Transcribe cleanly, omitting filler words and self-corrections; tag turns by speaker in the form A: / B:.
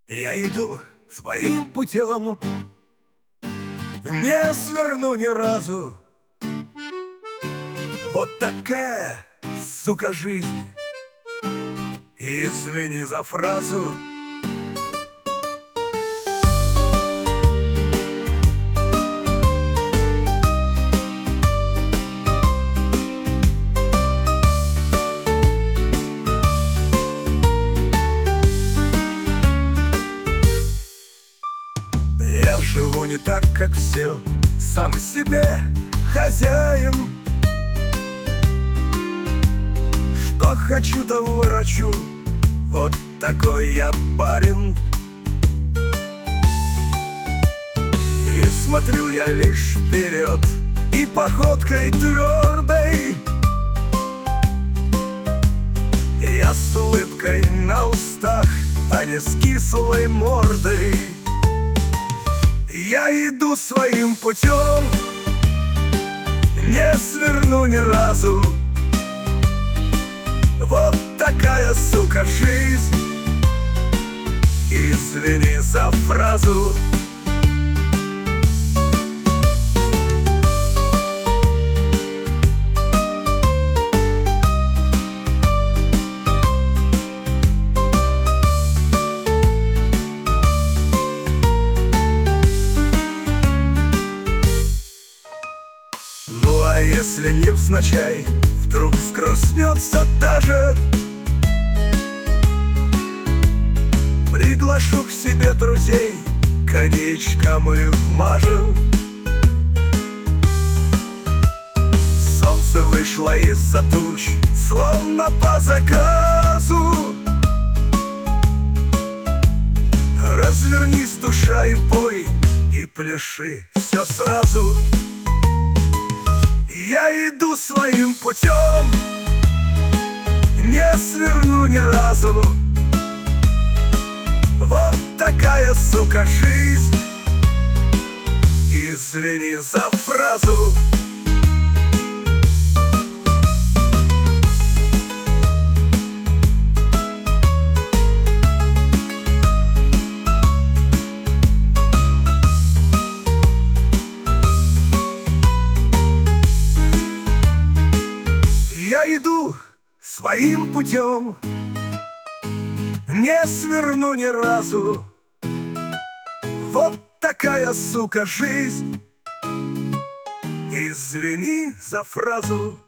A: Я иду своим путем, не сверну ни разу. Вот такая, сука, жизнь. Извини за фразу. Я живу не так, как все, сам себе хозяин. Что хочу, то ворочу, вот такой я парень. И смотрю я лишь вперед, и походкой твердой я с улыбкой на устах, а не с кислой мордой. Я иду своим путем, не сверну ни разу. Вот такая, сука, жизнь. Извини за фразу. Ну а если невзначай вдруг взгрустнется даже, приглашу к себе друзей, коньячком и вмажем. Солнце вышло из-за туч, словно по заказу. Развернись, душа, и пой, и пляши все сразу. Я иду своим путем, не сверну ни разу. Вот такая, сука, жизнь. Извини за фразу. Я иду своим путем, не сверну ни разу. Вот такая, сука, жизнь. Извини за фразу.